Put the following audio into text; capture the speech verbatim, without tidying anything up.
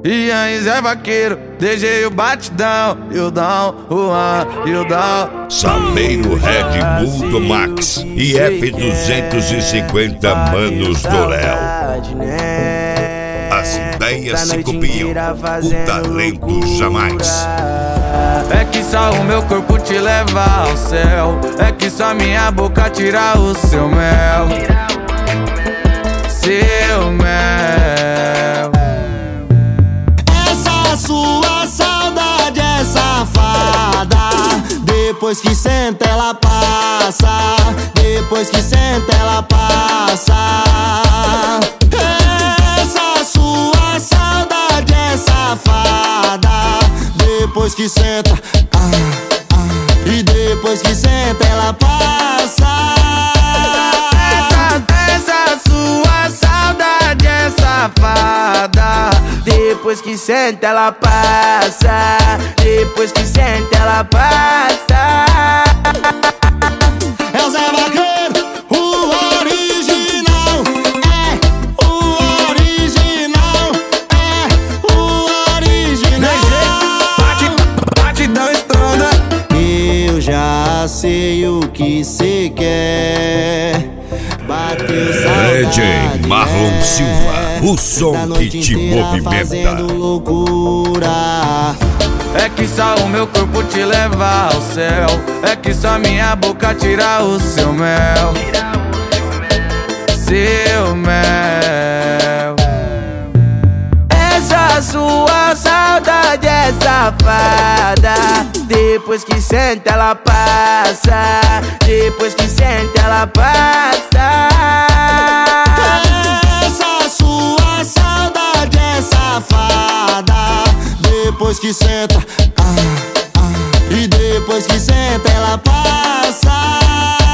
E aí Zé Vaqueiro, D J o batidão, e o Dão, o An, e o Dão. Sameiro Red Bull do Max e F duzentos e cinquenta Manos do Léo. As ideias se copiam, o talento jamais. É que só o meu corpo te leva ao céu, é que só minha boca tira o seu mel. Seu mel. Essa sua saudade é safada. Depois que senta ela passa. Depois que senta ela passa. Essa sua saudade é safada. Depois que senta, ah, ah, e depois que senta ela passa. Essa sua saudade é safada. Depois que senta ela passa. Depois que senta ela passa. É o Zé Vaqueiro, o original. É o original. É o original. Batidão estronda. Eu já sei o que cê quer. Bateu saudade, D J Marlon Silva, o som que te movimenta. Loucura. É que só o meu corpo te leva ao céu, é que só minha boca tira o seu mel. Seu mel. Essa sua saudade é safada. Depois que senta ela passa. Depois que senta ela passa. Essa sua saudade é safada. Depois que senta, ah, ah, e depois que senta ela passa.